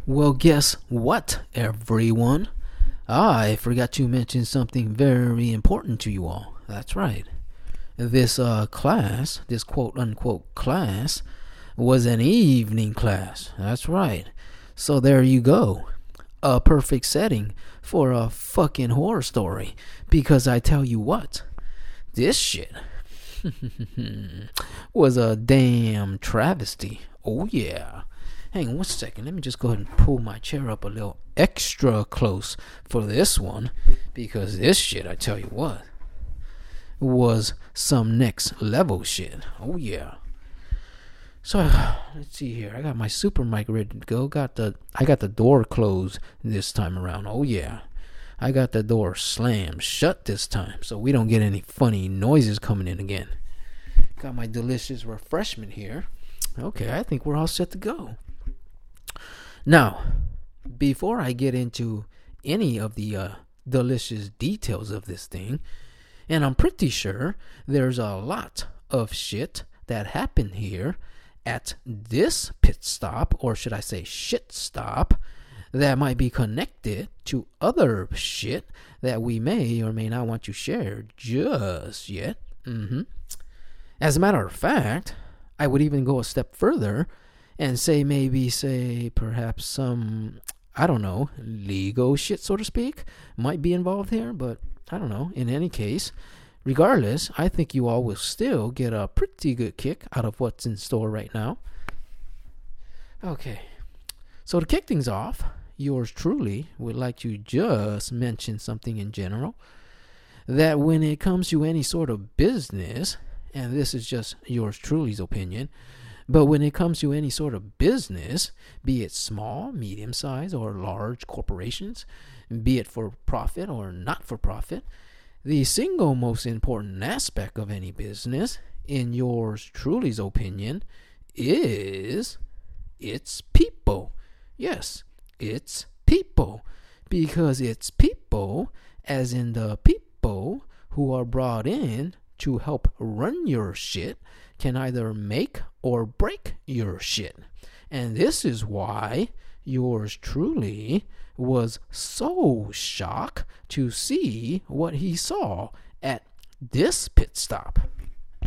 Well, guess what, everyone? I forgot to mention something very important to you all. That's right. This class, this quote unquote class, was an evening class. That's right. So there you go. A perfect setting for a fucking horror story. Because I tell you what, this shit was a damn travesty. Oh, yeah. Hang on one second. Let me just go ahead and pull my chair up a little extra close for this one. Because this shit, I tell you what, was some next level shit. Oh, yeah. So, let's see here. I got my super mic ready to go. I got the door closed this time around. Oh, yeah. I got the door slammed shut this time so we don't get any funny noises coming in again. Got my delicious refreshment here. Okay, I think we're all set to go. Now, before I get into any of the delicious details of this thing, and I'm pretty sure there's a lot of shit that happened here at this pit stop, or should I say shit stop, that might be connected to other shit that we may or may not want to share just yet. As a matter of fact, I would even go a step further and say perhaps some, I don't know, legal shit, so to speak, might be involved here, but I don't know. In any case, regardless, I think you all will still get a pretty good kick out of what's in store right now. Okay, so to kick things off, yours truly would like to just mention something in general, that when it comes to any sort of business, and this is just yours truly's opinion, but when it comes to any sort of business, be it small, medium-sized, or large corporations, be it for profit or not for profit, the single most important aspect of any business, in yours truly's opinion, is its people. Yes, it's people. Because it's people, as in the people who are brought in to help run your shit, can either make or break your shit. And this is why yours truly was so shocked to see what he saw at this pit stop.